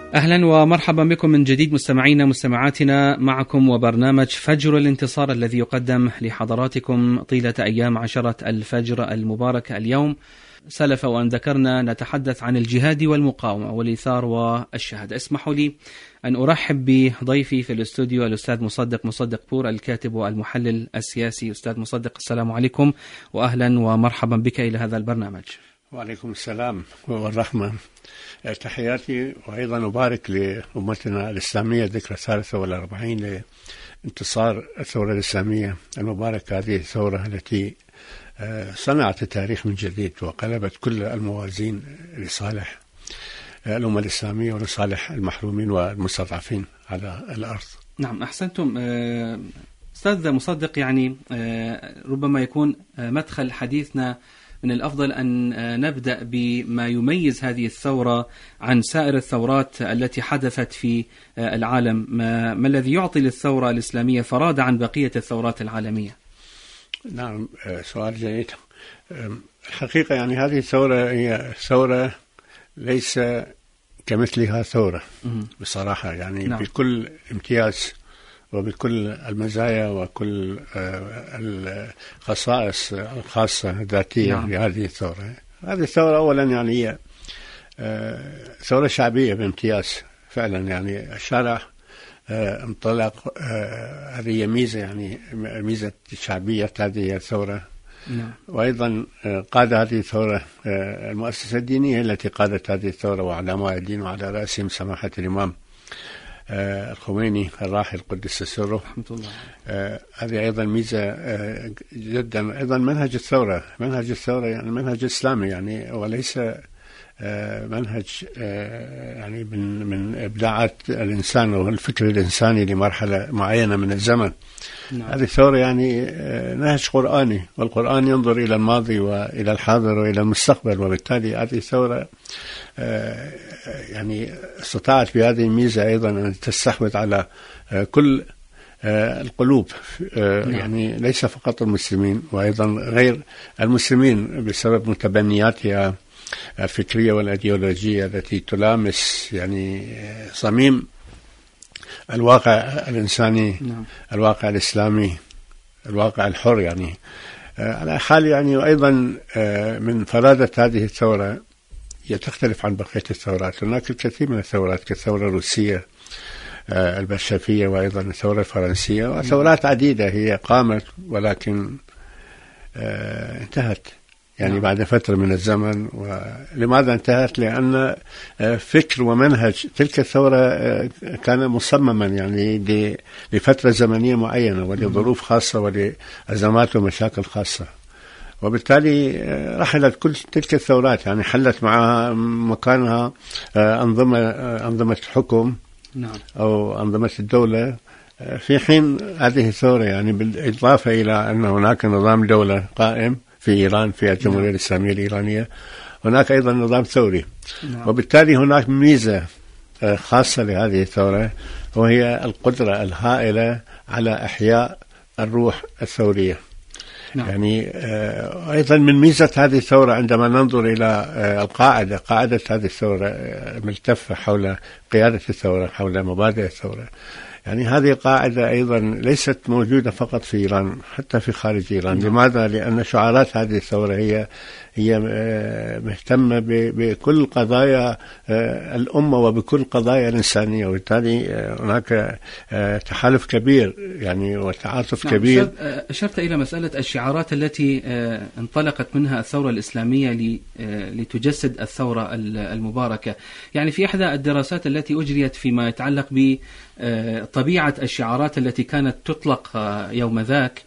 أهلا ومرحبا بكم من جديد مستمعينا مستمعاتنا، معكم وبرنامج فجر الانتصار الذي يقدم لحضراتكم طيلة أيام عشرة الفجر المباركة. اليوم سلف وأن ذكرنا نتحدث عن الجهاد والمقاومة والإيثار والشهادة. اسمحوا لي أن أرحب بضيفي في الاستوديو الأستاذ مصدق بور، الكاتب والمحلل السياسي. أستاذ مصدق، السلام عليكم وأهلا ومرحبا بك إلى هذا البرنامج. وعليكم السلام والرحمة. تحياتي، وأيضا أبارك لأمتنا الإسلامية ذكرى 43 لانتصار الثورة الإسلامية المباركة. هذه الثورة التي صنعت التاريخ من جديد وقلبت كل الموازين لصالح الأمة الإسلامية ولصالح المحرومين والمستضعفين على الأرض. نعم، أحسنتم أستاذ مصدق. يعني ربما يكون مدخل حديثنا من الأفضل أن نبدأ بما يميز هذه الثورة عن سائر الثورات التي حدثت في العالم. ما الذي يعطي للثورة الإسلامية فرادة عن بقية الثورات العالمية؟ نعم، سؤال جيد. الحقيقة يعني هذه الثورة هي ثورة ليس كمثلها ثورة بصراحة، يعني نعم. بكل امتياز وبكل المزايا وكل الخصائص الخاصة الذاتية نعم. لهذه الثورة. هذه الثورة أولا يعني هي ثورة شعبية بامتياز فعلا، يعني الشارع انطلق. هذه ميزة، يعني ميزة شعبية هذه الثورة نعم. وأيضا قاد هذه الثورة المؤسسة الدينية التي قادت هذه الثورة وعلماء الدين، وعلى رأسهم سماحة الإمام الخميني الراحل قدس سره. هذه أيضا ميزة جدا. أيضا منهج الثورة يعني منهج إسلامي، يعني وليس منهج يعني من إبداعات الإنسان والفكر الإنساني لمرحلة معينة من الزمن نعم. هذه الثورة يعني نهج قرآني، والقرآن ينظر إلى الماضي وإلى الحاضر وإلى المستقبل، وبالتالي هذه الثورة يعني استطاعت بهذه الميزة أيضا أن تستحوذ على كل القلوب نعم. يعني ليس فقط المسلمين وأيضا غير المسلمين بسبب متبنياتها الفكرية والأيديولوجية التي تلامس يعني صميم الواقع الإنساني نعم. الواقع الإسلامي، الواقع الحر يعني على حال يعني. وأيضا من فرادة هذه الثورة هي تختلف عن بقية الثورات. هناك الكثير من الثورات كالثورة الروسية البلشفية، وأيضا الثورة الفرنسية، وثورات عديدة هي قامت ولكن انتهت يعني بعد فترة من الزمن. ولماذا انتهت؟ لأن فكر ومنهج تلك الثورة كان مصمما يعني لفترة زمنية معينة ولظروف خاصة ولأزمات ومشاكل خاصة، وبالتالي رحلت كل تلك الثورات، يعني حلت معها مكانها أنظمة الحكم نعم. أو أنظمة الدولة، في حين هذه الثورة يعني بالإضافة إلى أن هناك نظام دولة قائم في إيران في الجمهورية نعم. الإسلامية الإيرانية، هناك أيضا نظام ثوري نعم. وبالتالي هناك ميزة خاصة لهذه الثورة، وهي القدرة الهائلة على إحياء الروح الثورية نعم. يعني أيضا من ميزة هذه الثورة عندما ننظر إلى قاعدة هذه الثورة ملتفة حول قيادة الثورة، حول مبادئ الثورة. يعني هذه القاعدة أيضا ليست موجودة فقط في إيران، حتى في خارج إيران نعم. لماذا؟ لأن شعارات هذه الثورة هي مهتمة بكل قضايا الأمة وبكل قضايا الإنسانية، وبالتالي هناك تحالف كبير يعني وتعاطف نعم. كبير. أشرت إلى مسألة الشعارات التي انطلقت منها الثورة الإسلامية لتجسد الثورة المباركة. يعني في إحدى الدراسات التي أجريت فيما يتعلق بطبيعة الشعارات التي كانت تطلق يوم ذاك،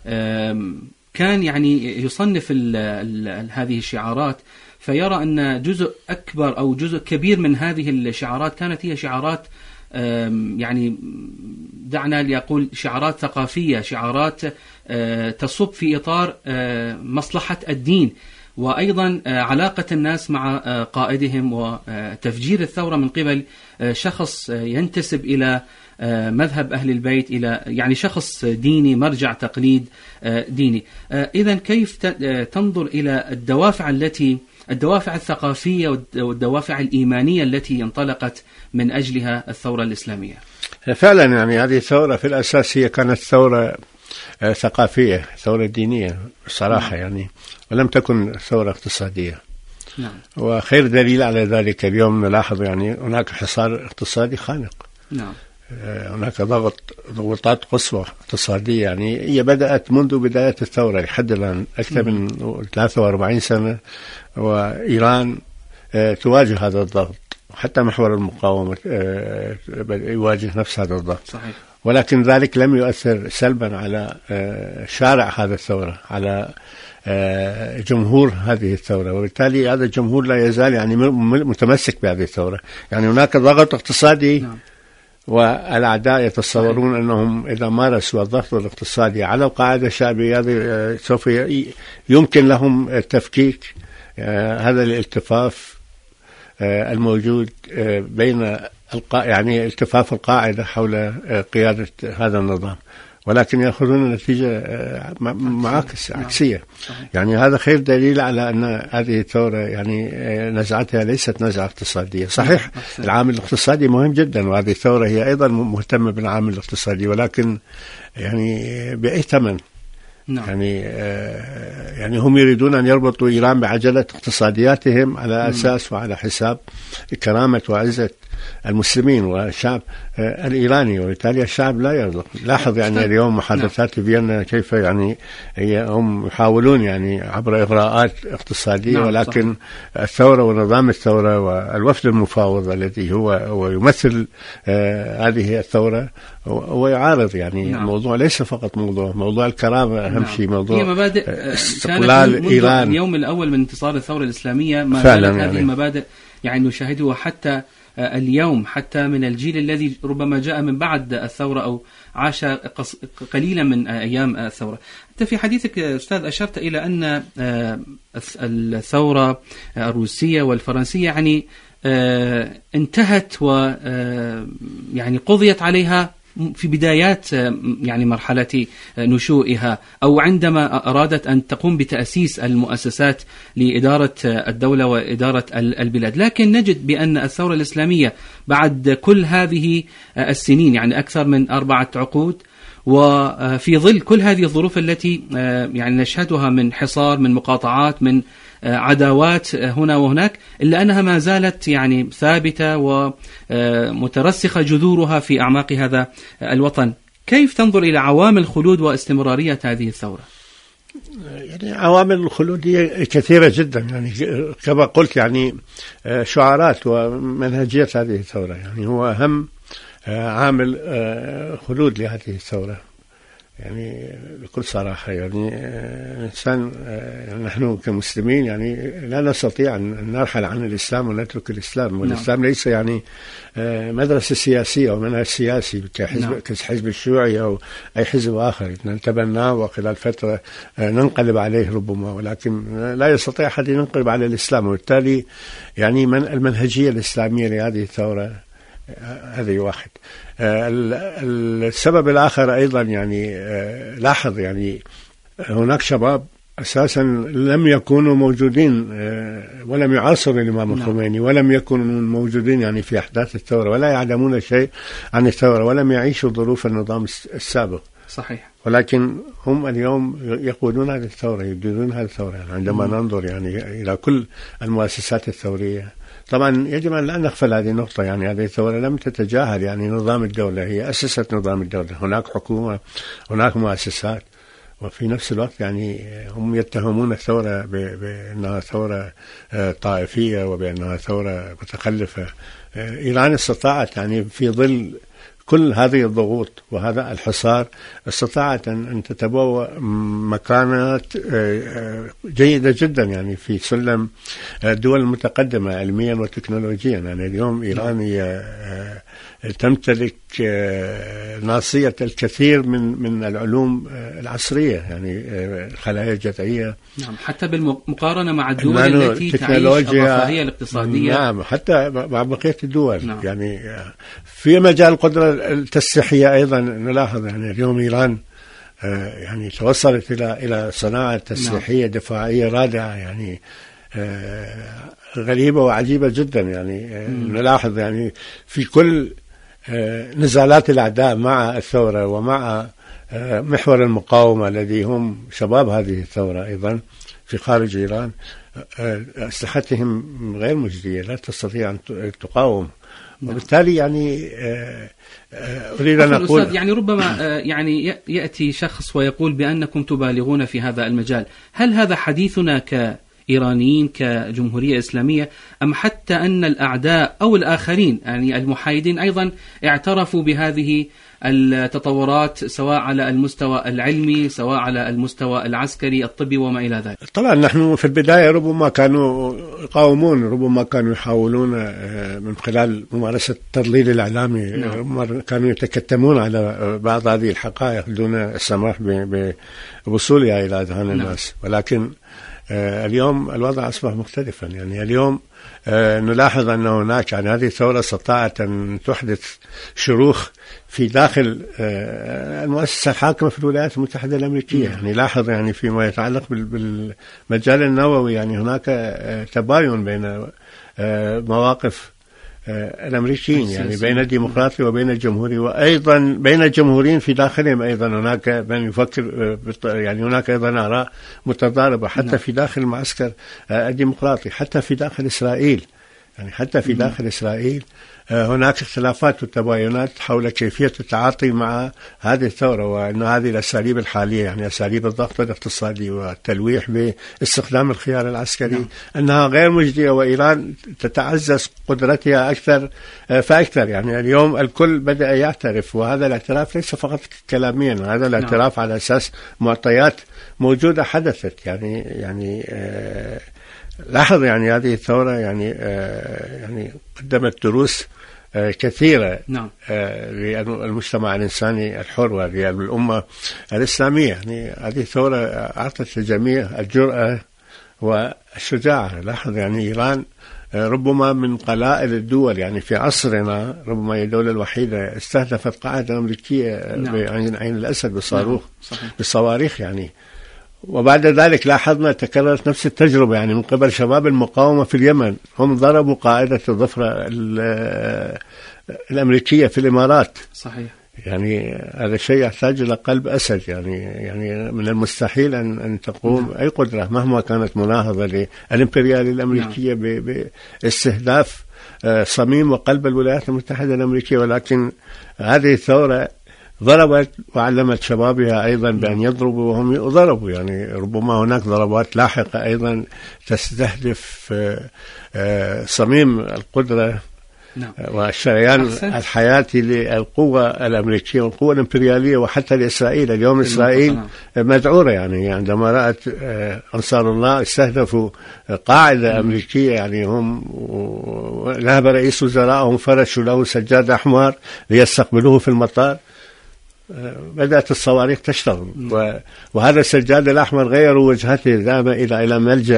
كان يعني يصنف هذه الشعارات فيرى أن جزء أكبر أو جزء كبير من هذه الشعارات كانت هي شعارات يعني دعنا لأقول شعارات ثقافية، شعارات تصب في إطار مصلحة الدين، وأيضا علاقة الناس مع قائدهم، وتفجير الثورة من قبل شخص ينتسب إلى مذهب أهل البيت، إلى يعني شخص ديني، مرجع تقليد ديني. إذن كيف تنظر إلى الدوافع التي الدوافع الثقافية والدوافع الإيمانية التي انطلقت من أجلها الثورة الإسلامية. فعلا يعني هذه الثورة في الأساس هي كانت ثورة ثقافية، ثورة دينية صراحة يعني، ولم تكن ثورة اقتصادية. نعم. وخير دليل على ذلك اليوم نلاحظ يعني هناك حصار اقتصادي خانق. نعم. هناك ضغوطات قصوى اقتصادية، يعني هي بدأت منذ بداية الثورة لحد الآن أكثر من 43 سنة، وإيران تواجه هذا الضغط، حتى محور المقاومة يواجه نفس هذا الضغط. صحيح. ولكن ذلك لم يؤثر سلبا على شارع هذا الثورة، على جمهور هذه الثورة، وبالتالي هذا الجمهور لا يزال يعني متمسك بهذه الثورة. يعني هناك ضغط اقتصادي. نعم. والأعداء يتصورون أنهم إذا مارسوا الضغط الاقتصادي على القاعدة الشعبية سوف يمكن لهم التفكيك هذا الالتفاف الموجود بين يعني التفاف القاعدة حول قيادة هذا النظام، ولكن يأخذون نتيجة عكسية. يعني هذا خير دليل على أن هذه الثورة يعني نزعتها ليست نزعة اقتصادية. صحيح العامل الاقتصادي مهم جدا، وهذه الثورة هي أيضا مهتمة بالعامل الاقتصادي، ولكن يعني بأي ثمن. يعني هم يريدون أن يربطوا إيران بعجلة اقتصادياتهم على أساس وعلى حساب كرامة وعزة المسلمين والشعب الإيراني، وبالتالي الشعب لا يرضى. لاحظ يعني اليوم محادثات فيينا كيف يعني هم يحاولون يعني عبر إغراءات اقتصادية، ولكن الثورة ونظام الثورة والوفد المفاوض الذي هو يمثل هذه الثورة هو يعارض. يعني الموضوع ليس فقط موضوع الكرامة، أهم شيء موضوع هي مبادئ استقلال إيران. اليوم الأول من انتصار الثورة الإسلامية ما زالت هذه المبادئ يعني نشاهدها حتى اليوم، حتى من الجيل الذي ربما جاء من بعد الثورة أو عاش قليلا من أيام الثورة. أنت في حديثك أستاذ أشرت إلى أن الثورة الروسية والفرنسية يعني انتهت ويعني قضيت عليها في بدايات يعني مرحلة نشوئها، أو عندما أرادت أن تقوم بتأسيس المؤسسات لإدارة الدولة وإدارة البلاد. لكن نجد بأن الثورة الإسلامية بعد كل هذه السنين، يعني أكثر من 4 عقود، وفي ظل كل هذه الظروف التي يعني نشهدها من حصار، من مقاطعات، من عداوات هنا وهناك، إلا أنها ما زالت يعني ثابتة ومترسخة جذورها في أعماق هذا الوطن. كيف تنظر إلى عوامل خلود واستمرارية هذه الثورة؟ يعني عوامل الخلود هي كثيرة جدا، يعني كما قلت يعني شعارات ومنهجية هذه الثورة يعني هو أهم عامل خلود لهذه الثورة. يعني بكل صراحة يعني إنسان نحن كمسلمين يعني لا نستطيع أن نرحل عن الإسلام ونترك الإسلام، والإسلام ليس يعني مدرسة سياسية أو منهج سياسي كحزب الشيوعي أو أي حزب آخر نتبناه وخلال فترة ننقلب عليه ربما، ولكن لا يستطيع أحد أن ينقلب على الإسلام. وبالتالي يعني المنهجية الإسلامية لهذه الثورة هذه واحد. السبب الآخر أيضا يعني لاحظ يعني هناك شباب أساسا لم يكونوا موجودين ولم يعاصروا الإمام الخميني، ولم يكونوا موجودين يعني في أحداث الثورة، ولا يعلمون شيء عن الثورة، ولم يعيشوا ظروف النظام السابق. صحيح. ولكن هم اليوم يقودون هذه الثورة، يديرون هذه الثورة. يعني عندما ننظر يعني إلى كل المؤسسات الثورية، طبعا يجب أن لا نغفل هذه النقطة. يعني هذه الثورة لم تتجاهل يعني نظام الدولة، هي أسست نظام الدولة، هناك حكومة، هناك مؤسسات، وفي نفس الوقت يعني هم يتهمون الثورة بأنها ثورة طائفية وبأنها ثورة متخلفة. إيران استطاعت يعني في ظل كل هذه الضغوط وهذا الحصار استطاعت أن تتبوأ مكانات جيدة جدا يعني في سلم الدول المتقدمة علميا وتكنولوجيا. يعني اليوم إيران هي تمتلك ناصية الكثير من العلوم العصرية، يعني الخلايا الجذعية. نعم، حتى بالمقارنة مع الدول التي تعيش الرفاهية الاقتصادية. نعم، حتى مع بقية الدول. نعم. يعني في مجال القدرة التسليحية أيضا نلاحظ يعني اليوم إيران يعني توصلت إلى صناعة تسليحية دفاعية رادعة، يعني غريبة وعجيبة جدا. يعني نلاحظ يعني في كل نزالات الأعداء مع الثورة ومع محور المقاومة الذي هم شباب هذه الثورة أيضا في خارج إيران، أسلحتهم غير مجدية، لا تستطيع أن تقاوم. وبالتالي يعني أريد أن أقول يعني ربما يعني يأتي شخص ويقول بأنكم تبالغون في هذا المجال. هل هذا حديثنا كإيرانيين كجمهورية إسلامية، أم حتى أن الأعداء أو الآخرين يعني المحايدين أيضا اعترفوا بهذه التطورات سواء على المستوى العلمي سواء على المستوى العسكري الطبي وما إلى ذلك؟ طبعا نحن في البداية ربما كانوا يقاومون، ربما كانوا يحاولون من خلال ممارسة التضليل الإعلامي، ربما كانوا يتكتمون على بعض هذه الحقائق دون السماح بوصولها إلى أذهان الناس. ولكن اليوم الوضع أصبح مختلفا. يعني اليوم نلاحظ أن هناك يعني هذه الثورة استطاعت أن تحدث شروخ في داخل المؤسسة الحاكمة في الولايات المتحدة الأمريكية. يعني لاحظ يعني فيما يتعلق بالمجال النووي يعني هناك تباين بين مواقف الأمريكيين، يعني بين الديمقراطي وبين الجمهوري، وأيضا بين الجمهوريين في داخلهم أيضا هناك من يفكر يعني هناك أيضا آراء متضاربة حتى في داخل المعسكر الديمقراطي، حتى في داخل إسرائيل. يعني حتى في داخل إسرائيل هناك اختلافات وتباينات حول كيفية التعاطي مع هذه الثورة، وأن هذه الأساليب الحالية يعني أساليب الضغط الاقتصادي والتلويح باستخدام الخيار العسكري أنها غير مجدية، وإيران تتعزز قدرتها أكثر فأكثر. يعني اليوم الكل بدأ يعترف، وهذا الاعتراف ليس فقط كلاميا، هذا الاعتراف على أساس معطيات موجودة حدثت. يعني لاحظ يعني هذه الثورة يعني قدمت دروس كثيرة للمجتمع الإنساني الحر وللأمة الإسلامية. يعني هذه الثورة أعطت للجميع الجرأة والشجاعة. لاحظ يعني إيران ربما من قلائل الدول يعني في عصرنا، ربما هي الدولة الوحيدة استهدفت قاعدة أمريكية بعين الأسد بالصواريخ يعني. وبعد ذلك لاحظنا تكررت نفس التجربة يعني من قبل شباب المقاومة في اليمن، هم ضربوا قاعدة الظفرة الأمريكية في الإمارات. صحيح. يعني هذا الشيء يحتاج إلى قلب أسد. يعني من المستحيل أن تقوم أي قدرة مهما كانت مناهضة للإمبريالية الأمريكية باستهداف صميم وقلب الولايات المتحدة الأمريكية. ولكن هذه الثورة ضربت وعلمت شبابها أيضا بأن يضربوا وهم ضربوا. يعني ربما هناك ضربات لاحقة أيضا تستهدف صميم القدرة والشريان الحياتي للقوة الأمريكية والقوة الإمبريالية وحتى لإسرائيل. اليوم إسرائيل مذعورة يعني عندما رأت أنصار الله استهدفوا قاعدة أمريكية، يعني هم ذهب رئيس وزرائهم فرشوا له سجادة أحمر ليستقبلوه في المطار. بدأت الصواريخ تشتغل، وهذا السجاد الأحمر غيروا وجهته، ذهب إلى ملجأ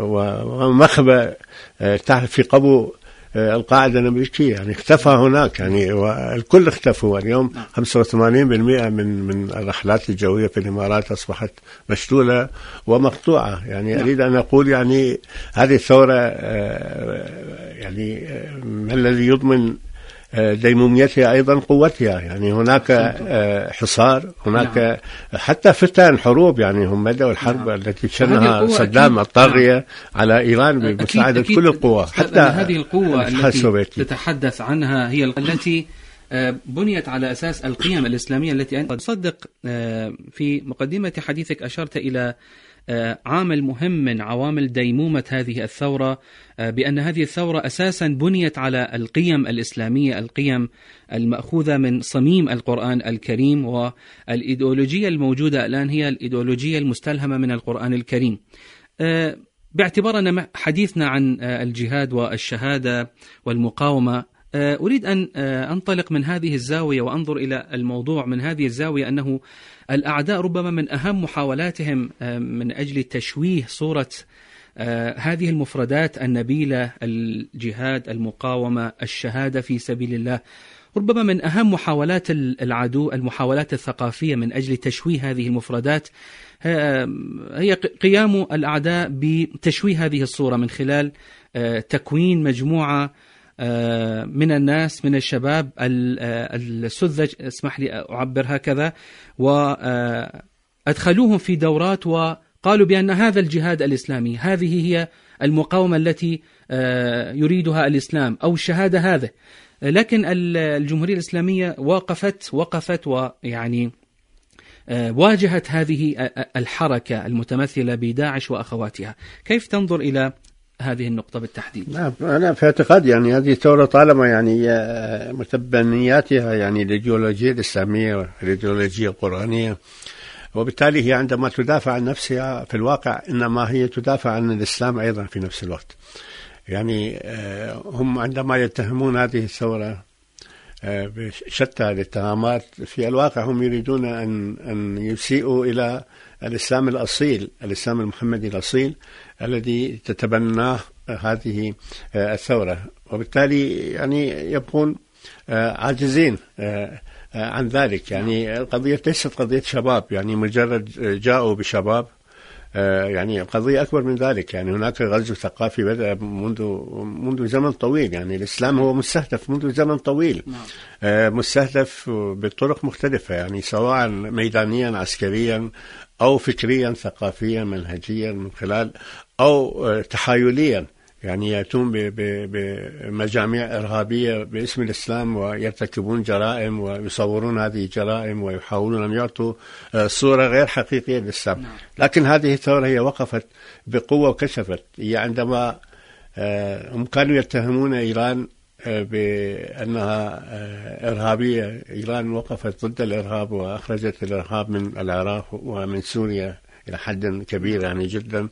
ومخبأ في قبو القاعدة الأمريكية. يعني اختفى هناك يعني، والكل اختفوا. اليوم 85% من الرحلات الجوية في الإمارات أصبحت مشلولة ومقطوعة. يعني أريد أن أقول يعني هذه الثورة يعني ما الذي يضمن ديموميتها أيضا قوتها. يعني هناك حصار، هناك حتى فتن حروب. يعني هم بدأوا الحرب التي شنها صدام الطاغية على إيران بمساعدة كل القوى، حتى هذه القوة التي تتحدث عنها هي التي بنيت على أساس القيم الإسلامية التي أنت تصدق. في مقدمة حديثك أشرت إلى عامل مهم من عوامل ديمومة هذه الثورة، بأن هذه الثورة أساسا بنيت على القيم الإسلامية، القيم المأخوذة من صميم القرآن الكريم، والإيديولوجية الموجودة الآن هي الإيديولوجية المستلهمة من القرآن الكريم. باعتبار أن حديثنا عن الجهاد والشهادة والمقاومة، أريد أن أنطلق من هذه الزاوية وأنظر إلى الموضوع من هذه الزاوية، أنه الأعداء ربما من أهم محاولاتهم من أجل تشويه صورة هذه المفردات النبيلة: الجهاد، المقاومة، الشهادة في سبيل الله، ربما من أهم محاولات العدو، المحاولات الثقافية من أجل تشويه هذه المفردات، هي قيام الأعداء بتشويه هذه الصورة من خلال تكوين مجموعة من الناس، من الشباب السذج، اسمح لي أعبر هكذا، وأدخلوهم في دورات وقالوا بأن هذا الجهاد الإسلامي، هذه هي المقاومة التي يريدها الإسلام، أو الشهادة هذا. لكن الجمهورية الإسلامية وقفت ويعني واجهت هذه الحركة المتمثلة بداعش وأخواتها. كيف تنظر إلى هذه النقطة بالتحديد؟ أنا في اعتقادي يعني هذه الثورة طالما يعني متبنياتها يعني الإيديولوجية الإسلامية والإيديولوجية القرآنية، وبالتالي هي عندما تدافع عن نفسها في الواقع إنما هي تدافع عن الإسلام أيضا في نفس الوقت. يعني هم عندما يتهمون هذه الثورة بشتى الاتهامات، في الواقع هم يريدون أن يسيئوا إلى الإسلام الأصيل، الإسلام المحمدي الأصيل الذي تتبناه هذه الثورة، وبالتالي يعني يبقون عاجزين عن ذلك. يعني القضية ليست قضية شباب، يعني مجرد جاءوا بشباب، يعني قضية أكبر من ذلك. يعني هناك غزو ثقافي بدأ منذ زمن طويل. يعني الإسلام هو مستهدف منذ زمن طويل، مستهدف بطرق مختلفة، يعني سواء ميدانيا عسكريا أو فكريا ثقافيا منهجيا من خلال، أو تحايليا، يعني يأتون بمجاميع إرهابية باسم الإسلام ويرتكبون جرائم ويصورون هذه الجرائم ويحاولون أن يعطوا صورة غير حقيقية للإسلام. لكن هذه الثورة هي وقفت بقوة وكشفت. هي عندما هم كانوا يتهمون إيران بأنها إرهابية، إيران وقفت ضد الإرهاب وأخرجت الإرهاب من العراق ومن سوريا إلى حد كبير يعني جدا،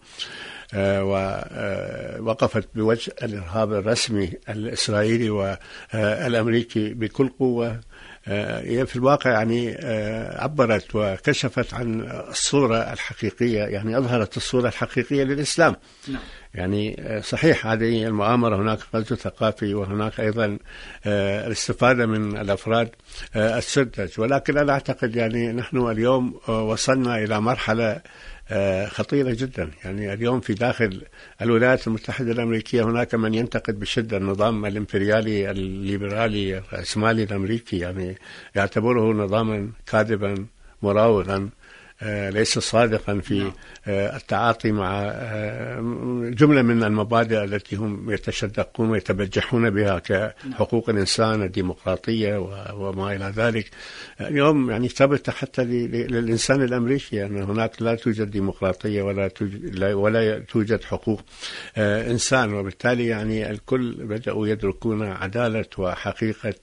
ووقفت بوجه الإرهاب الرسمي الإسرائيلي والأمريكي بكل قوة. هي في الواقع يعني عبرت وكشفت عن الصورة الحقيقية، يعني أظهرت الصورة الحقيقية للإسلام. يعني صحيح هذه المؤامرة، هناك غزو ثقافي وهناك أيضا الاستفادة من الأفراد السذج، ولكن أنا أعتقد يعني نحن اليوم وصلنا إلى مرحلة خطيرة جدا. يعني اليوم في داخل الولايات المتحدة الأمريكية هناك من ينتقد بشدة النظام الإمبريالي الليبرالي الرأسمالي الأمريكي، يعني يعتبره نظاما كاذبا مراوغا، ليس صادقا في التعاطي مع جملة من المبادئ التي هم يتشدقون ويتبجحون بها كحقوق الإنسان، الديمقراطية وما إلى ذلك. اليوم يعني ثبت حتى للإنسان الأمريكي أن هناك لا توجد ديمقراطية ولا توجد حقوق إنسان، وبالتالي يعني الكل بدأوا يدركون عدالة وحقيقة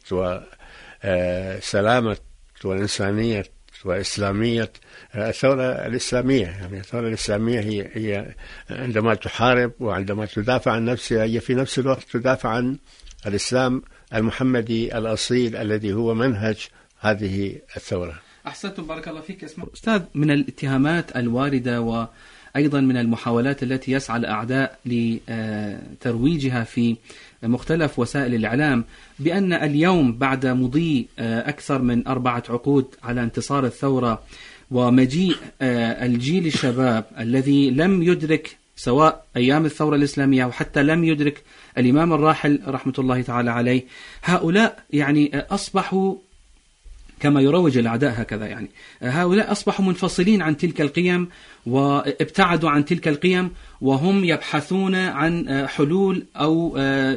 وسلامة والإنسانية وإسلامية الثورة الإسلامية. يعني الثورة الإسلامية هي عندما تحارب وعندما تدافع عن نفسها، هي في نفس الوقت تدافع عن الإسلام المحمدي الأصيل الذي هو منهج هذه الثورة. أحسنتم، بارك الله فيك. أستاذ، من الاتهامات الواردة وأيضا من المحاولات التي يسعى الأعداء لترويجها في مختلف وسائل الإعلام بأن اليوم بعد مضي أكثر من 4 عقود على انتصار الثورة ومجيء الجيل الشباب الذي لم يدرك سواء أيام الثورة الإسلامية وحتى لم يدرك الإمام الراحل رحمة الله تعالى عليه، هؤلاء يعني أصبحوا كما يروج الأعداء هكذا، يعني هؤلاء أصبحوا منفصلين عن تلك القيم وابتعدوا عن تلك القيم، وهم يبحثون عن حلول أو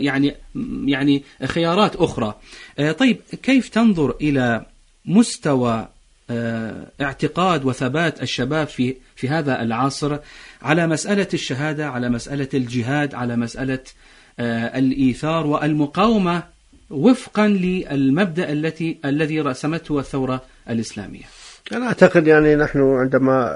يعني خيارات أخرى. طيب، كيف تنظر إلى مستوى اعتقاد وثبات الشباب في هذا العصر على مسألة الشهادة، على مسألة الجهاد، على مسألة الإيثار والمقاومة وفقا للمبدأ الذي رسمته الثورة الإسلامية؟ أنا أعتقد يعني نحن عندما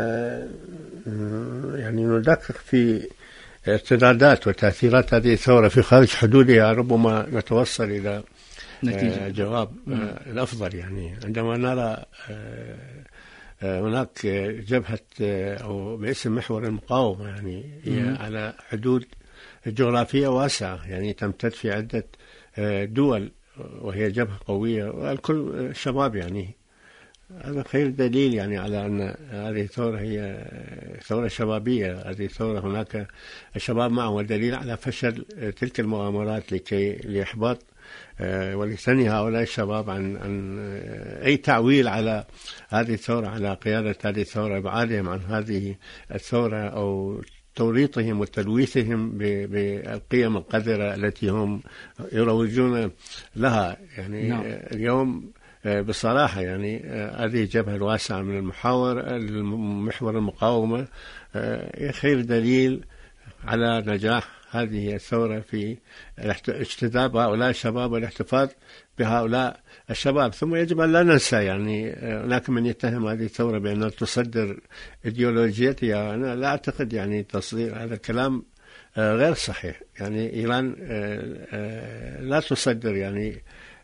يعني ندقق في ارتدادات وتأثيرات هذه الثورة في خارج حدودها، ربما نتوصل إلى جواب الأفضل. يعني عندما نرى هناك جبهة أو باسم محور المقاومة، يعني هي على حدود جغرافية واسعة، يعني تمتد في عدة دول، وهي جبهة قوية والكل شباب. يعني هذا خير دليل يعني على أن هذه الثورة هي ثورة شبابية. هذه الثورة هناك شباب معه، ودليل على فشل تلك المؤامرات لإحباط ولثني هؤلاء الشباب عن أي تعويل على هذه الثورة، على قيادة هذه الثورة، إبعادهم عن هذه الثورة أو توريطهم وتلويثهم بالقيم القذرة التي هم يروجون لها. يعني نعم. اليوم بصراحة يعني هذه الجبهة الواسعة من محور المقاومة خير دليل على نجاح هذه الثورة في اجتذاب هؤلاء الشباب والاحتفاظ بهؤلاء الشباب. ثم يجب أن لا ننسى يعني هناك من يتهم هذه الثورة بأنها تصدر إيديولوجيتها. أنا لا أعتقد يعني تصدير هذا الكلام غير صحيح. يعني إيران لا تصدر يعني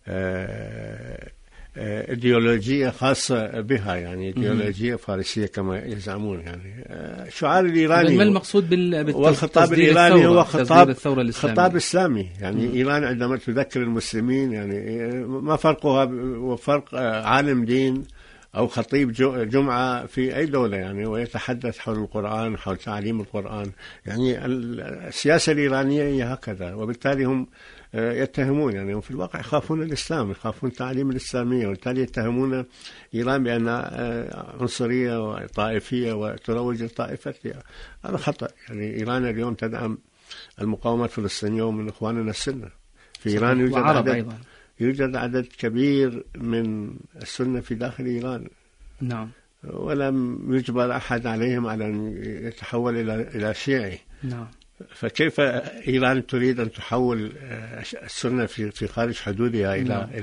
إيديولوجية خاصة بها، يعني إيديولوجية فارسية كما يزعمون. يعني شعار الإيراني ما المقصود والخطاب الإيراني هو خطاب إسلامي. يعني إيران عندما تذكر المسلمين يعني ما فرقها وفرق عالم دين أو خطيب جمعة في أي دولة، يعني ويتحدث حول القرآن، حول تعليم القرآن. يعني السياسة الإيرانية هي هكذا، وبالتالي هم يتهمون، يعني هم في الواقع يخافون الإسلام، يخافون تعليم الإسلامية، وبالتالي يتهمون إيران بأنها عنصرية وطائفية وتروج لطائفتها. هذا خطأ. يعني إيران اليوم تدعم المقاومة الفلسطينية ومن إخواننا السنة. في إيران يوجد عدد كبير من السنة في داخل إيران. نعم. ولم يجبر أحد عليهم على أن يتحول إلى شيعي. نعم. فكيف إيران تريد أن تحول السنة في خارج حدودها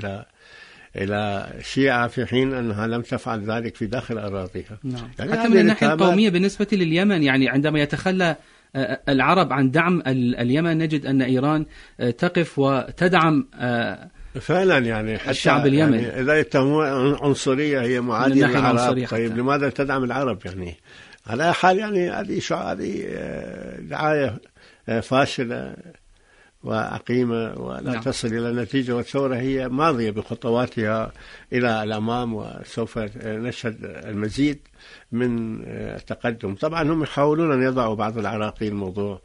إلى شيعة في حين أنها لم تفعل ذلك في داخل أراضيها؟ نعم. يعني حتى من الناحية القومية بالنسبة لليمن، يعني عندما يتخلى العرب عن دعم اليمن نجد أن إيران تقف وتدعم فعلا يعني حتى الشعب اليمني. يعني إذا يتهمون عنصرية هي معادية للعرب، طيب لماذا تدعم العرب؟ يعني على حال يعني هذه دعاية فاشلة وعقيمة ولا نعم. تصل إلى نتيجة. والثورة هي ماضية بخطواتها إلى الأمام، وسوف نشهد المزيد من التقدم. طبعا هم يحاولون أن يضعوا بعض العراقيل موضوع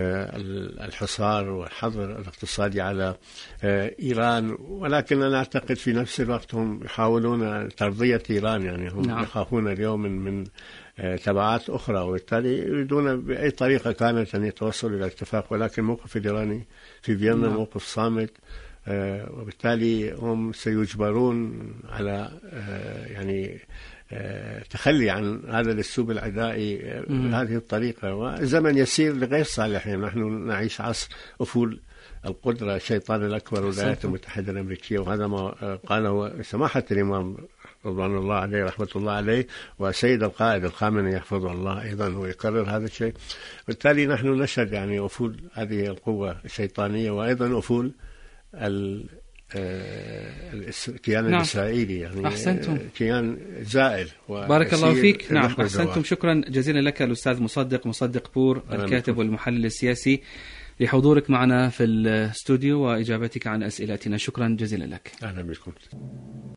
الحصار والحظر الاقتصادي على إيران، ولكن أنا أعتقد في نفس الوقت هم يحاولون ترضية إيران. يعني هم نعم. يخافون اليوم من تبعات أخرى، وبالتالي يريدون بأي طريقة كانت أن يتوصلوا إلى اتفاق، ولكن الموقف الإيراني في فيينا نعم. موقف صامت، وبالتالي هم سيجبرون على يعني تخلي عن هذا الأسلوب العدائي بهذه الطريقة. والزمن يسير لغير صالحين. نحن نعيش عصر أفول القدرة، الشيطان الأكبر والولايات المتحدة الأمريكية، وهذا ما قاله سماحة الإمام رضوان الله عليه رحمة الله عليه، وسيد القائد الخامنئي يحفظه الله أيضا هو يكرر هذا الشيء. بالتالي نحن نشهد يعني أفول هذه القوة الشيطانية، وأيضا أفول الكيان نعم. الإسرائيلي. يعني أحسنتم. كيان زائل. بارك الله فيك. نعم أحسنتم. شكرا جزيلا لك الأستاذ مصدق بور الكاتب والمحلل السياسي لحضورك معنا في الاستوديو وإجابتك عن أسئلتنا. شكرا جزيلا لك. أهلا بكم.